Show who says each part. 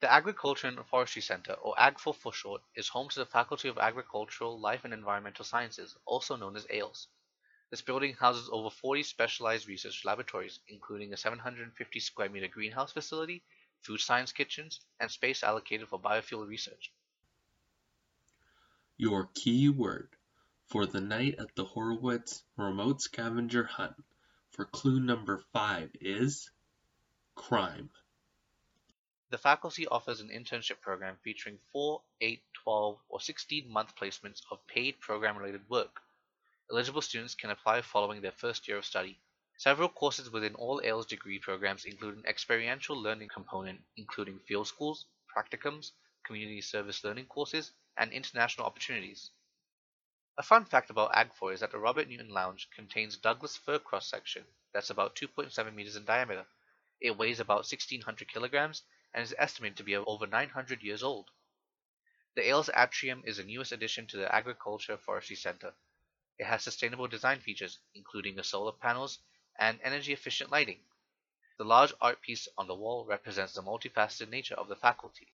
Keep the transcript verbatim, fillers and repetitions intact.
Speaker 1: The Agriculture and Forestry Center, or A G F O for short, is home to the Faculty of Agricultural, Life and Environmental Sciences, also known as A L S. This building houses over forty specialized research laboratories, including a seven hundred fifty square meter greenhouse facility, food science kitchens, and space allocated for biofuel research.
Speaker 2: Your key word for the night at the Horowitz Remote Scavenger Hunt for clue number five is crime.
Speaker 1: The faculty offers an internship program featuring four, eight, twelve, or sixteen month placements of paid program-related work. Eligible students can apply following their first year of study. Several courses within all A L S degree programs include an experiential learning component, including field schools, practicums, community service learning courses, and international opportunities. A fun fact about A G F O is that the Robert Newton Lounge contains Douglas fir cross-section that's about two point seven meters in diameter. It weighs about sixteen hundred kilograms and is estimated to be over nine hundred years old. The A L S Atrium is the newest addition to the Agriculture Forestry Center. It has sustainable design features, including the solar panels and energy-efficient lighting. The large art piece on the wall represents the multifaceted nature of the faculty.